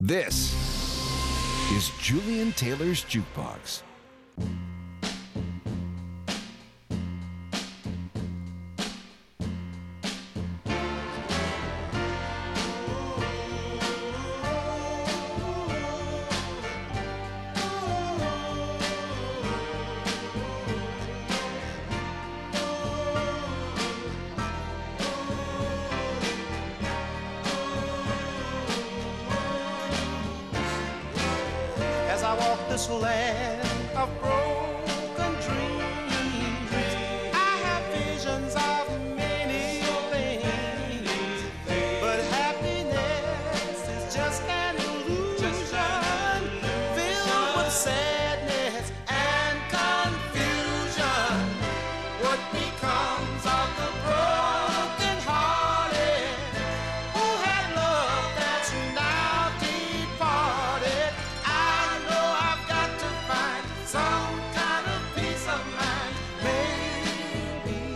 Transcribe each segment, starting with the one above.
This is Julian Taylor's Jukebox. This land of broken dreams, I have visions of many things, but happiness is just an illusion, filled with sadness and confusion. What becomes of the broken hearted who had love that's now departed? Some kind of peace of mind, maybe.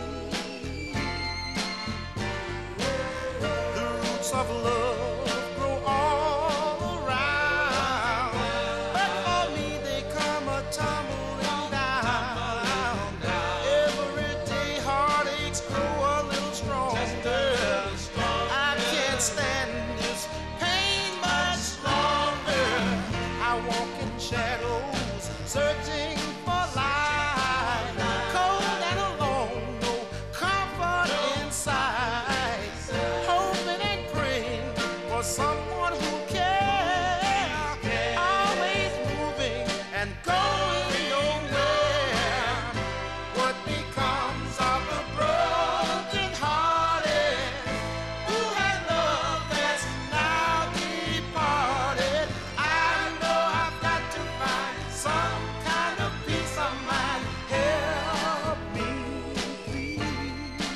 The roots of love grow all around, but for me they come a tumbling down. Every day heartaches grow a little stronger. I can't stand this pain much longer. I walk in shadows, searching for light, cold and alone, no comfort inside, hoping and praying for someone who cares, always moving and going nowhere. What becomes of the broken hearted who had love that's now departed? I know I've got to find some kind of peace of mind. Help me, please.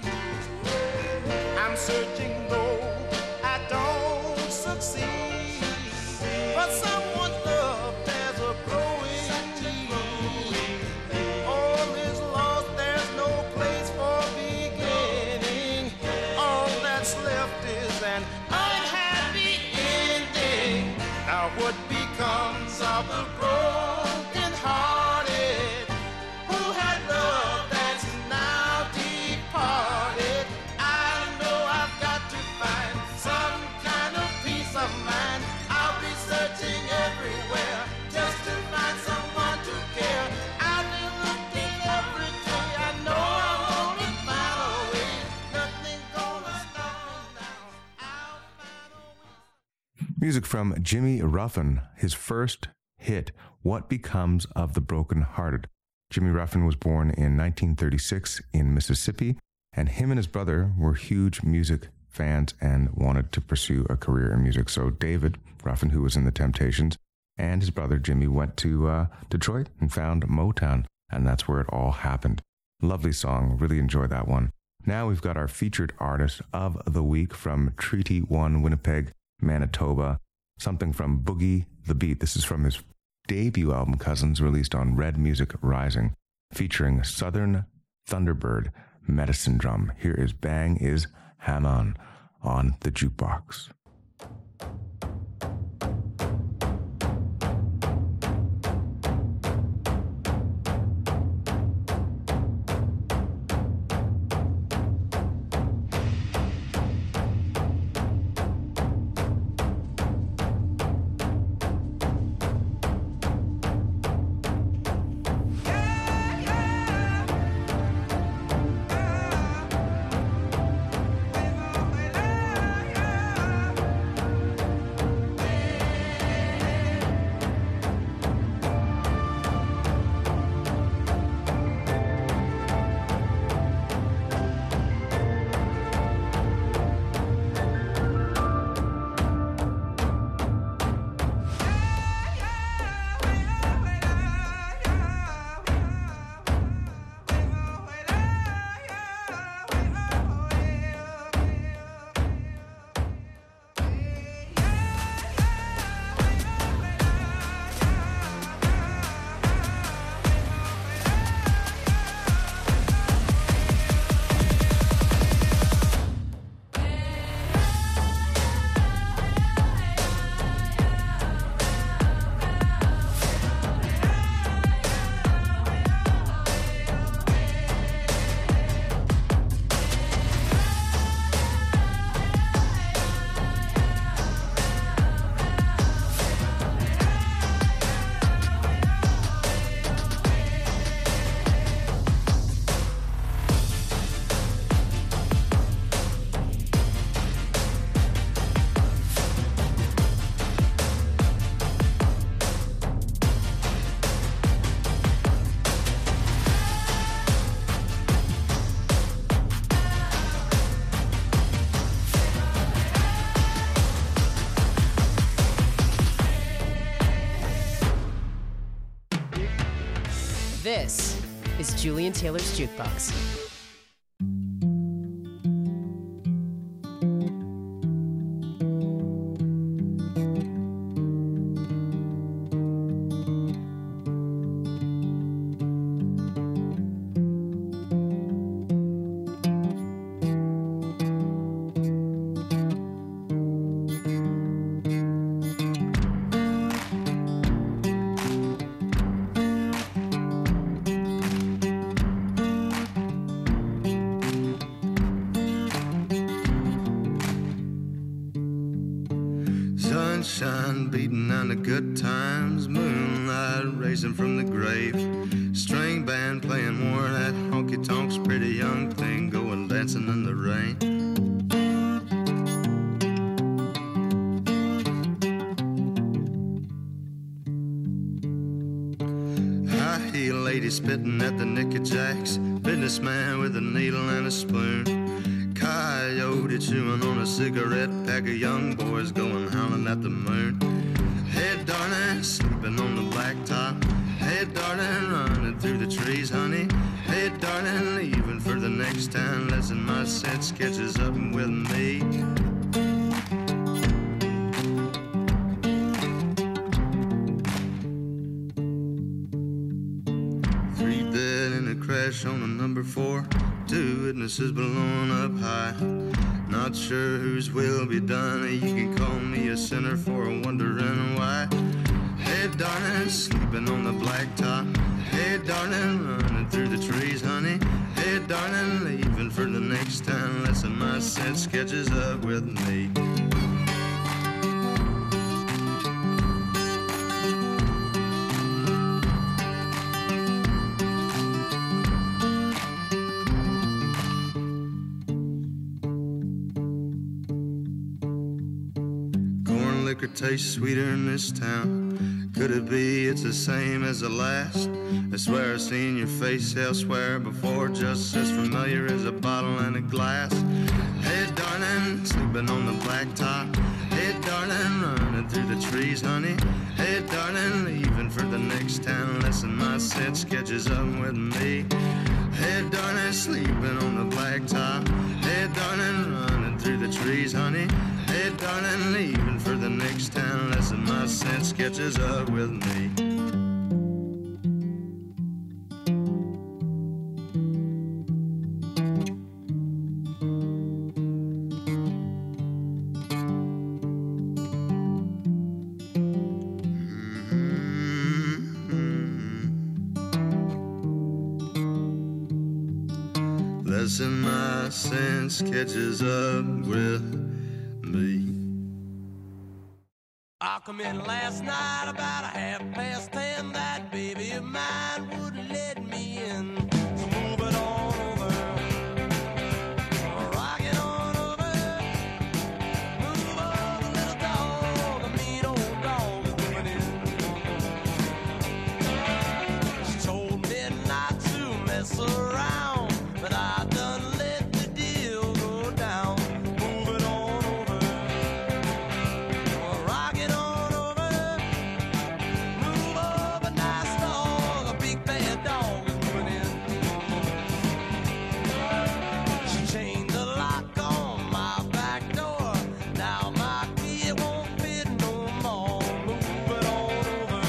I'm searching though I don't succeed, but someone's love there's a growing need. All is lost, there's no place for beginning. All that's left is an unhappy ending. Now what becomes of the broken hearted who had love that's now departed? I know I've got to find some kind of peace of mind. I'll be searching everywhere just to find someone to care. I've been looking every day. I know I'm gonna find a way. Nothing's gonna stop me now. I'll find a way. Music from Jimmy Ruffin, his first hit, What Becomes of the Broken Hearted. Jimmy Ruffin was born in 1936 in Mississippi, and him and his brother were huge music fans and wanted to pursue a career in music. So David Ruffin, who was in the Temptations, and his brother Jimmy went to Detroit and found Motown, and that's where it all happened. Lovely song, really enjoyed that one. Now we've got our featured artist of the week from Treaty 1, Winnipeg, Manitoba, something from Boogie the Beat. This is from his debut album, Cousins, released on Red Music Rising, featuring Southern Thunderbird Medicine Drum. Here is Bang is Hammon on the Jukebox. This is Julian Taylor's Jukebox. Sunshine beating on the good times, moonlight racing from the grave, string band playing more of that honky-tonks, pretty young thing going dancing in the rain. High-heel lady spitting at the Nicky Jacks, businessman with a needle and a spoon, coyote chewing on a cigarette pack of young boys going howling at the moon. Hey darling, sleeping on the blacktop. Hey darling, running through the trees, honey. Hey darling, leaving for the next town. Listen, my set sketches up with me. Three dead in a crash on a number 4. 2 witnesses blown up high. Not sure whose will be done. You can call me a sinner for wondering why. Hey darling, sleeping on the blacktop. Hey darling, running through the trees, honey. Hey darling, leaving for the next town. Listen, my set sketches up with me. Liquor tastes sweeter in this town. Could it be it's the same as the last? I swear I've seen your face elsewhere before, just as familiar as a bottle and a glass. Hey darling, sleeping on the blacktop. Hey darling, running through the trees, honey. Hey darling, leaving for the next town. Listen, my set sketches up with me. Hey darling, sleeping on the blacktop. Hey darling, running through the trees, honey. Hey darling, leaving for the next town. Listen, my set sketches up with me. Listen, my set sketches up with me. I come in last night about 10:30. That baby of mine wouldn't let me in. So move it on over, rock it on over, move over, little dog. A mean old dog is moving in. She told me not to mess around, but I done let the deal go down. Move it on over, rock it on over, move over, nice dog. A big bad dog is moving in. She chained the lock on my back door. Now my key won't fit no more. Move it on over,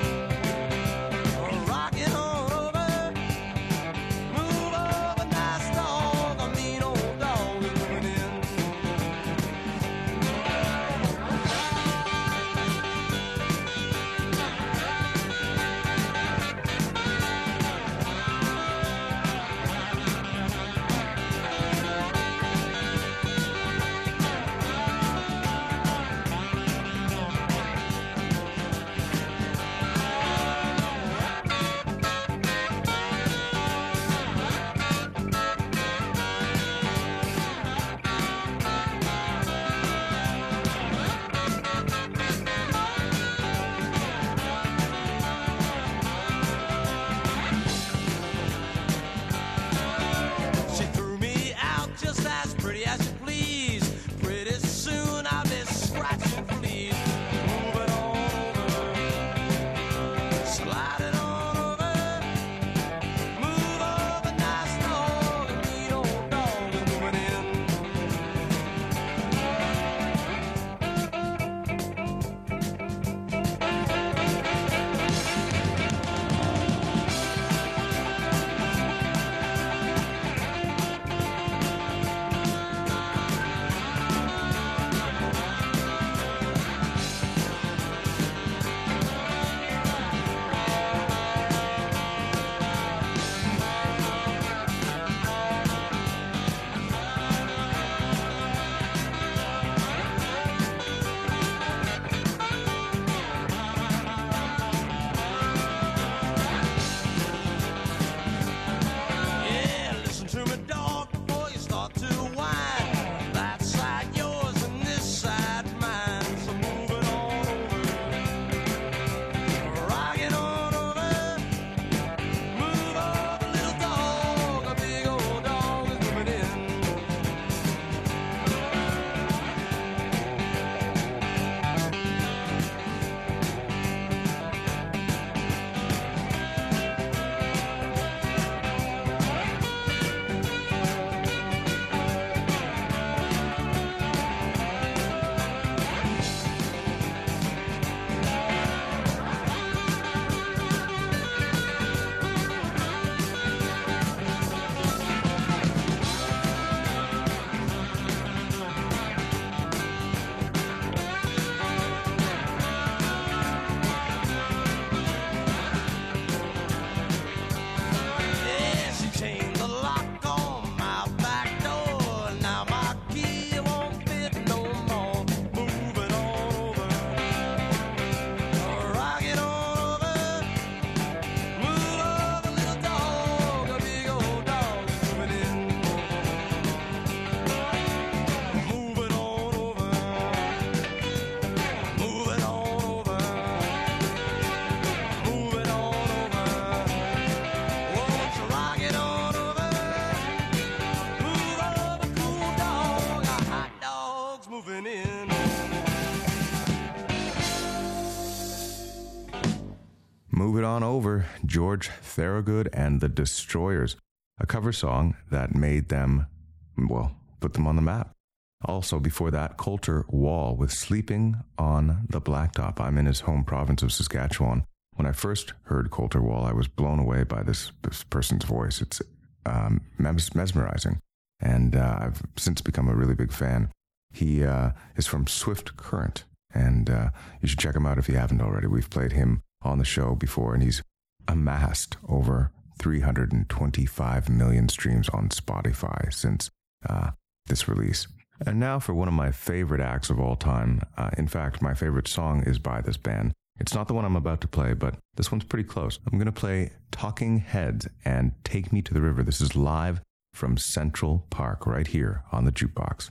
rock it on over, move over, nice dog. A mean old dog is moving in. She threw me out just as pretty as you please. Pretty soon I'll be scratching fleas. Move it on over, slide it on over, Move It On Over, George Thorogood and the Destroyers, a cover song that made them, well, put them on the map. Also, before that, Colter Wall with Sleeping on the Blacktop. I'm in his home province of Saskatchewan. When I first heard Colter Wall, I was blown away by this person's voice. It's mesmerizing, and I've since become a really big fan. He is from Swift Current, and you should check him out if you haven't already. We've played him on the show before, and he's amassed over 325 million streams on Spotify since this release. And now for one of my favorite acts of all time. In fact, my favorite song is by this band. It's not the one I'm about to play, but this one's pretty close. I'm going to play Talking Heads and Take Me to the River. This is live from Central Park right here on the Jukebox.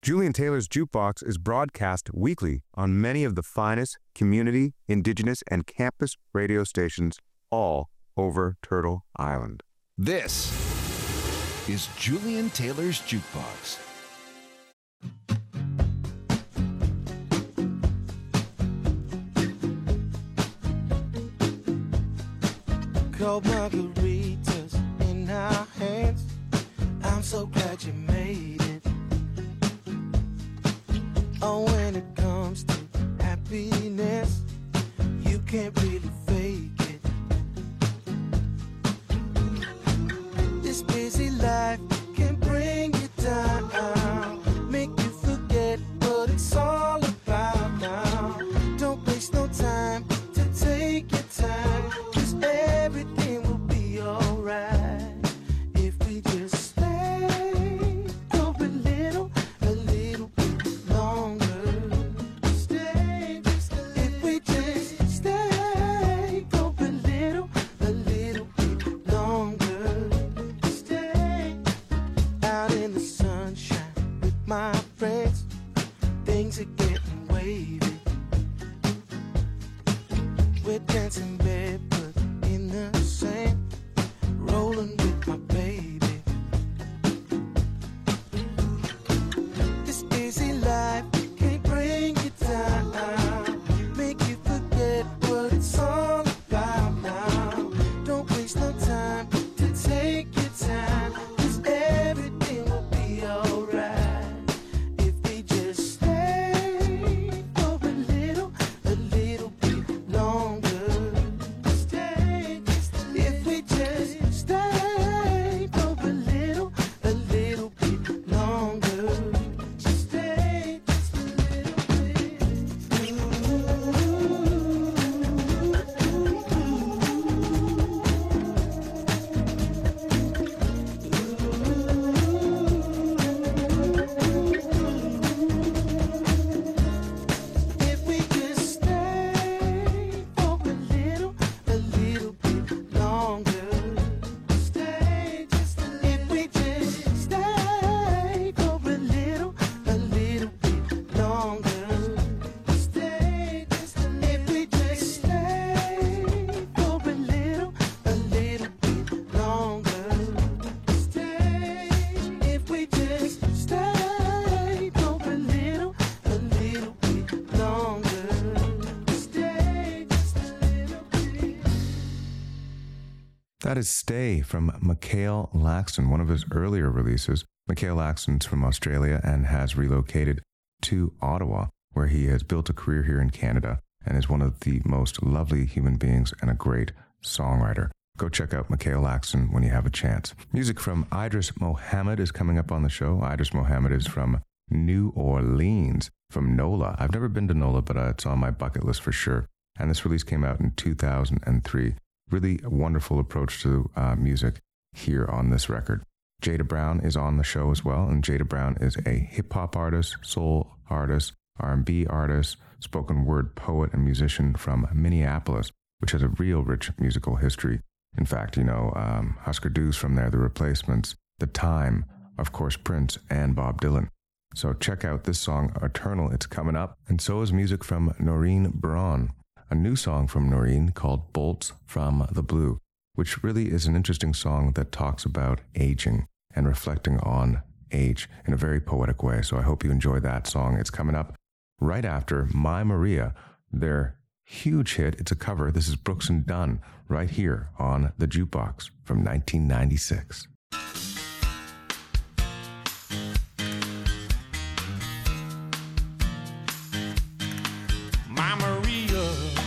Julian Taylor's Jukebox is broadcast weekly on many of the finest community, indigenous, and campus radio stations all over Turtle Island. This is Julian Taylor's Jukebox. Cold margaritas in our hands. I'm so glad you made it. Oh, when it comes to happiness, you can't really fake it. This busy life can bring you down, make you forget what it's all about now. Don't waste no time to take your time, 'cause everything will be alright if we just stay go a little bit longer. Stay, if we just stay go a little bit longer. Stay out in the sunshine with my friends. Things are getting wavy. We're dancing barefoot in the sand, rolling with my baby. This busy life can't bring you down, make you forget what it's all about now. Don't waste no time to take your time, 'cause everything will be alright if we just stay for a little bit longer. Stay, if we just stay for a little bit longer. Stay just a little bit. If we just stay for a little bit longer. Stay just a little. If we just stay for a little bit longer. Stay just a little. If we just stay for a little bit longer. Stay. If we just stay for a little bit longer. Stay just a little bit. That is Stay from Mikhail Laxton, one of his earlier releases. Mikhail Laxton's from Australia and has relocated to Ottawa, where he has built a career here in Canada and is one of the most lovely human beings and a great songwriter. Go check out Mikhail Laxton when you have a chance. Music from Idris Mohammed is coming up on the show. Idris Mohammed is from New Orleans, from NOLA. I've never been to NOLA, but it's on my bucket list for sure. And this release came out in 2003. Really a wonderful approach to music here on this record. Jada Brown is on the show as well, and Jada Brown is a hip-hop artist, soul artist, R&B artist, spoken word poet and musician from Minneapolis, which has a real rich musical history. In fact, Husker Du's from there, The Replacements, The Time, of course, Prince, and Bob Dylan. So check out this song, Eternal. It's coming up. And so is music from Noreen Braun, a new song from Noreen called Bolts from the Blue, which really is an interesting song that talks about aging and reflecting on age in a very poetic way. So I hope you enjoy that song. It's coming up right after My Maria, their huge hit. It's a cover. This is Brooks and Dunn right here on The Jukebox from 1996. My Maria,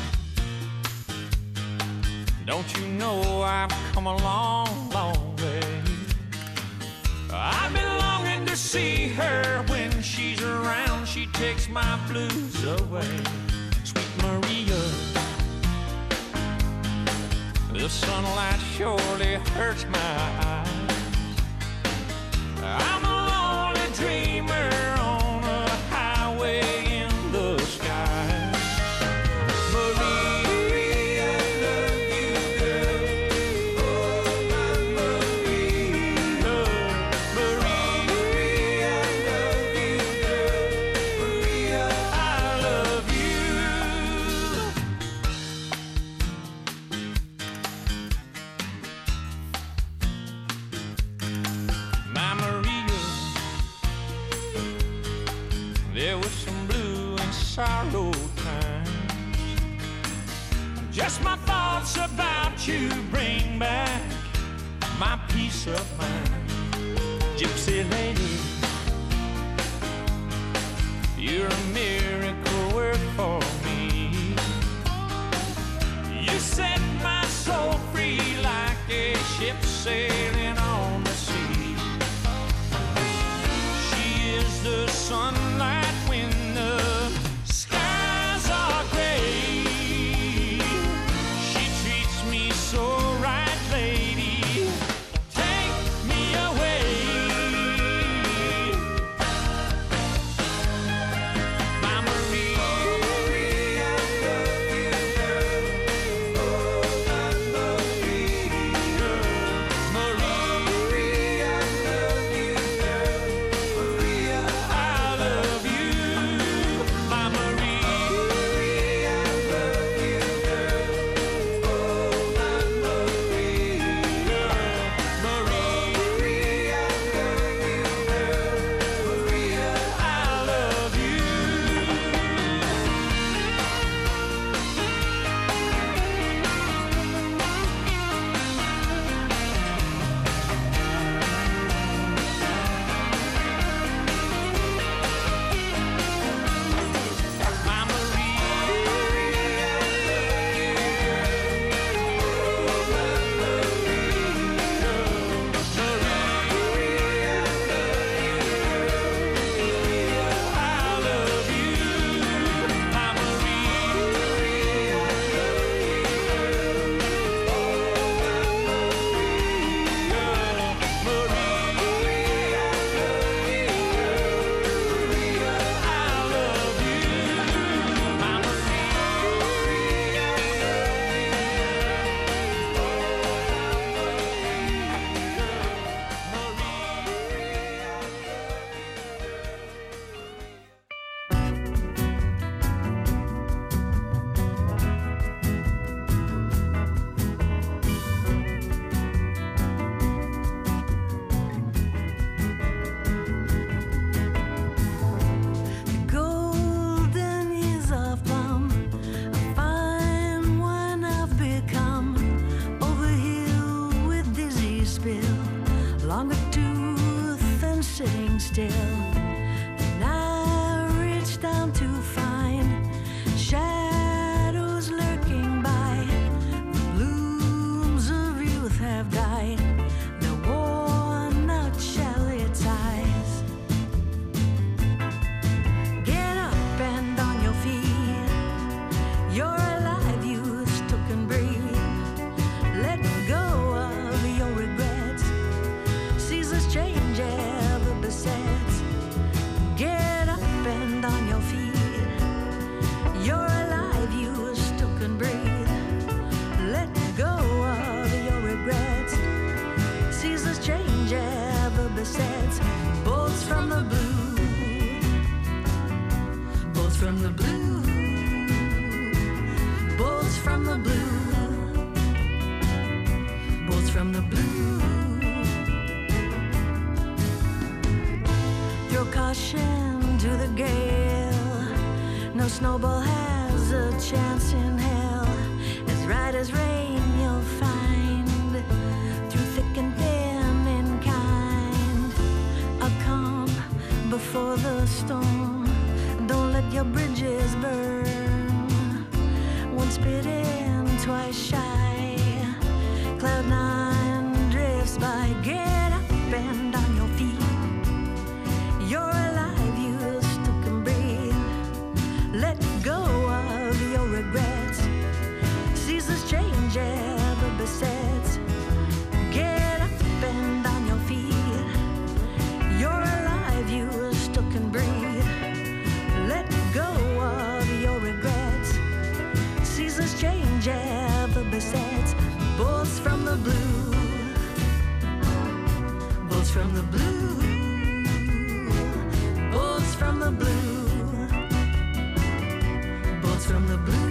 don't you know I've come a long, long way? I've been longing to see her. When she's around, she takes my blues away. Sweet Maria, the sunlight surely hurts my eyes. I'm a lonely dreamer on a highway in the sky. Maria, I love you, girl. Oh, my Maria. Maria, I love you, girl. our old times. Just my thoughts about you bring back my peace of mind. Gypsy lady, you're a miracle work for me. You set my soul free like a ship sailing on the sea. She is the sunlight when the skies are gray. She treats me so right, lady. Take me away. My Marie, I love you, girl. Oh, my Marie, girl. Marie, I love you, girl. Maria, I love you. My Marie, I love you, girl. Oh, my Marie, girl. Marie, I love you, girl. Maria, I love you. My Marie, I love you, girl. Oh, my Marie, girl. Marie, I love you, girl. I love you. My Marie, I love you, girl. Oh, my Marie, girl. Marie, I love you, girl. Maria, I love you. My Marie, I Golden years of plum, a fine wine I've become. Over hill with dizzy spill, longer tooth and sitting still. And I reach down to find shadows lurking by. The blooms of youth have died, they're worn out shallot's eyes. Get up and on your feet. You're alive, you still can breathe. Let go of your regrets. Seasons change, ever besets. Get up and on your feet. You're alive, you still can breathe. Let go of your regrets. Seasons change, ever besets. Bolts from the blue. Bolts from the blue. Bolts from the blue. Bolts from the blue. Throw caution to the gale. No snowball has a chance in hell. As right as rain you'll find, through thick and thin in kind, a calm before the storm. Don't let your bridges burn. Once bitten, twice shy. Cloud nine drifts by. Get up and on your feet. You're alive, you still can breathe. Let go of your regrets. Seasons change, ever besets. Get up and on your feet. You're alive, you still can breathe. Let go of your regrets. Seasons change, ever besets. Bolts from the blue. Bolts from the blue. Bolts from the blue. Bolts from the blue.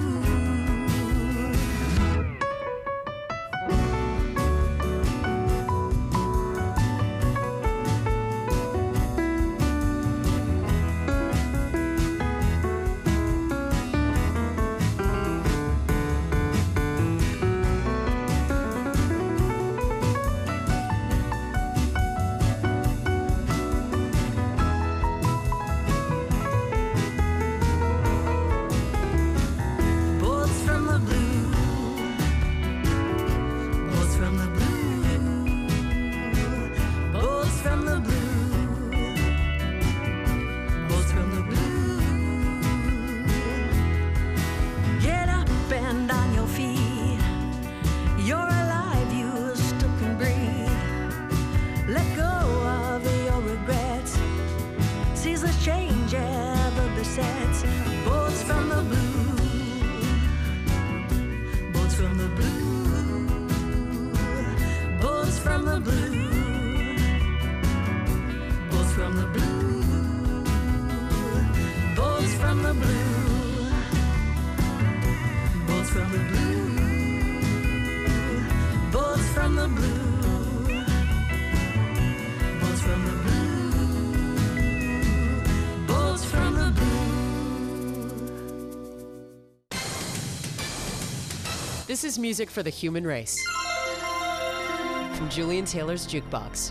the blue. Boats from the blue. Boats from the blue. This is music for the human race. From Julian Taylor's Jukebox.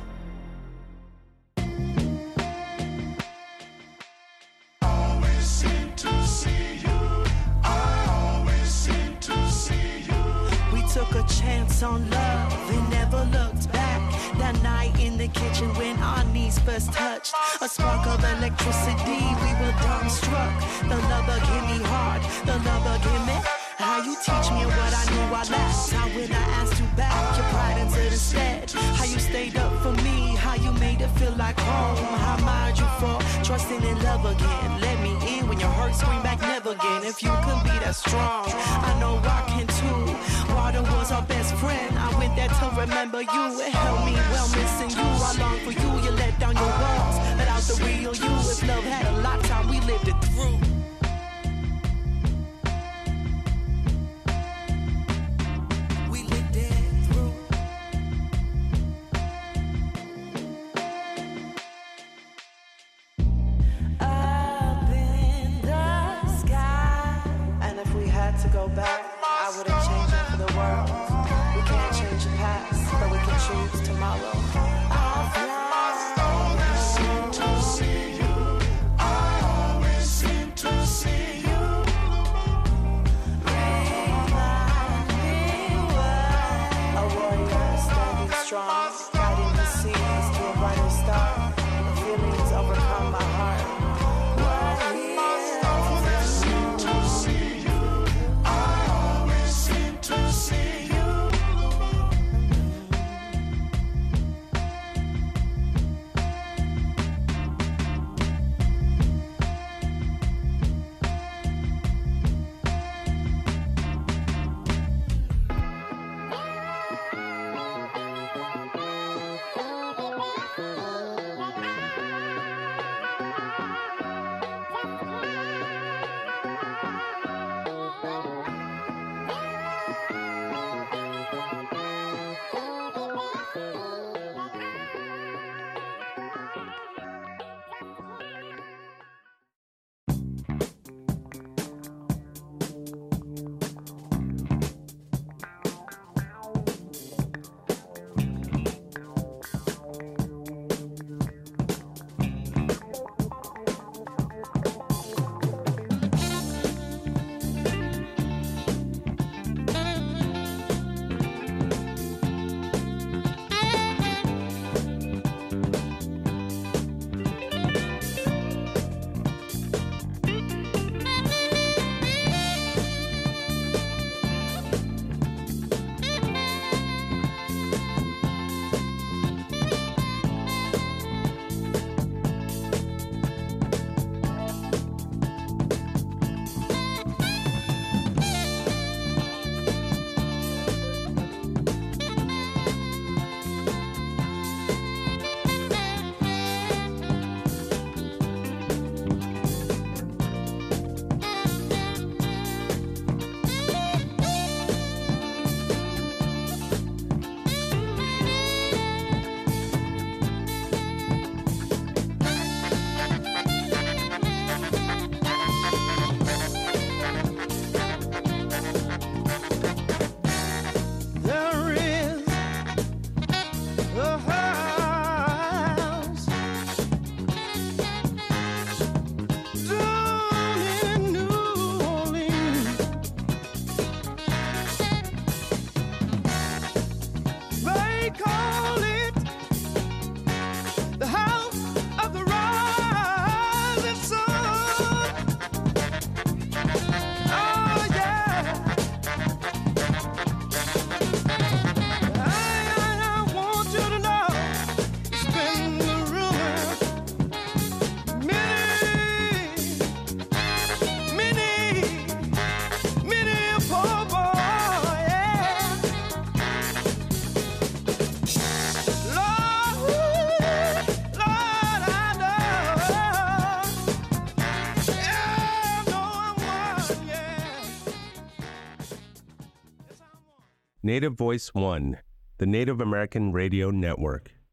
Took a chance on love and never looked back. That night in the kitchen when our knees first touched, a spark of electricity, we were dumbstruck. The lover gave me hard, the lover gave me. How you teach me what I knew I lacked. How when I asked you back, your pride into the sled. How you stayed up for me, how you made it feel like home. How admired you for trusting in love again. Let me in when your heart scream back never again. If you can be that strong, I know I can too. Water was our best friend. I went there to remember you. It held me well missing you. I long for you. You let down your walls, let out the real you. If love had a lifetime, we lived it through. To go back, I wouldn't change it for the world. We can't change the past, but we can choose tomorrow. I'll fly. Seem to see you. I always seem to see you. Remind me why. A warrior standing strong, guiding the seas to a brighter star. The feelings overcome my heart. Native Voice 1, the Native American Radio Network.